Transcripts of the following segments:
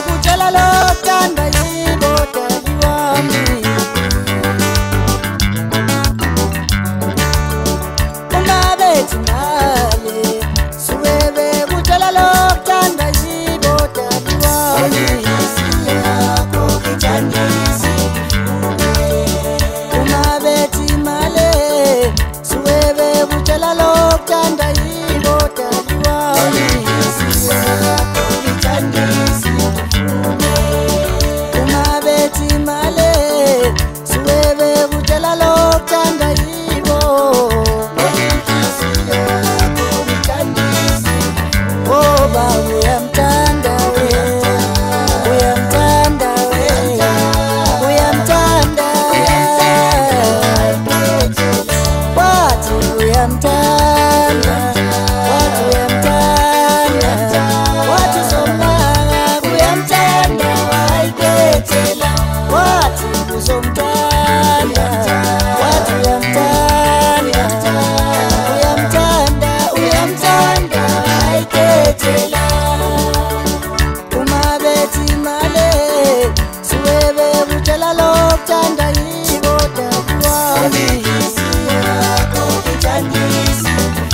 kutshela lo thanda yibo dali wami ungabethi mali suwebe kutshela lo thanda yibo dali wami siyakho ngithandisi ungabethi mali suwebe kutshela lo thanda yibo dali wami siyakho ngithandisi ungabethi mali suwebe kutshela lo thanda yibo Oba uyamthanda we uyamthanda we uyamthanda wathi uyamthanda wathi uyamthanda wathi somnaka uyamthanda wayibethela wathi uzomthanda wathi uyamthanda uyamthanda uyamthanda wayibethela umabethi male suwebe kutshela lo thanda yibo dali wami siyakho ngithandisi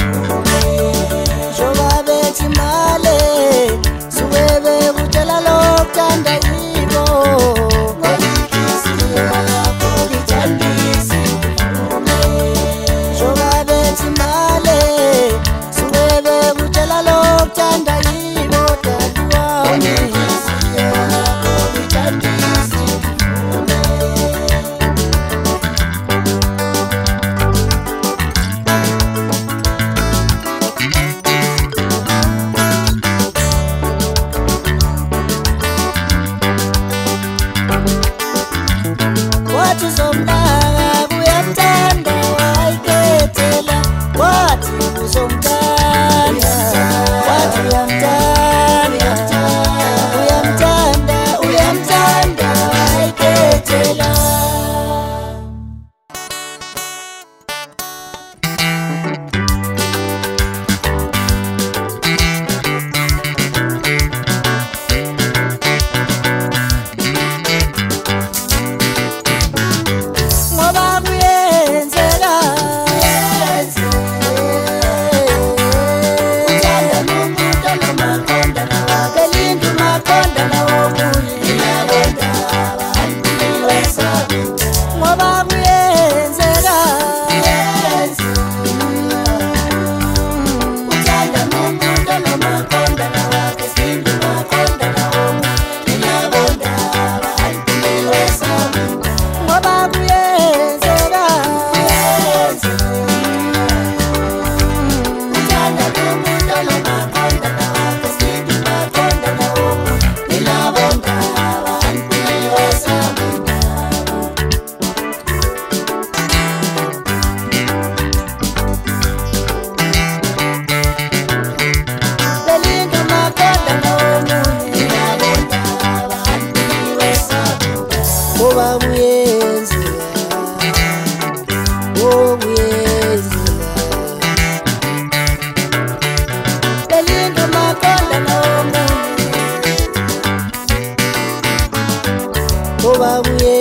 jobabethi male suwebe kutshela lo thanda yibo siyakho ngithandisi jobabethi male suwebe kutshela lo thanda yibo dali wami siyakho ngithandisi wathi somnaka uyamthanda wayibethela wathi uzomthanda wathi uyamthanda uyamthanda uyamthanda wayibethela ngoba kuyenzeka uthanda nomuntu onomaqonda nawakhe linda umaqonda nawomunye ngoba kuyenzeka uthanda nomuntu onomaqonda nawakhe linda umaqonda nawomunye ngoba kuyenzeka uthanda nomuntu onomaqonda nawakhe linda umaqonda nawomunye belinda umaqonda nawomunye ngoba kuyenzeka belinda umaqonda nawomunye ngoba kuyenzeka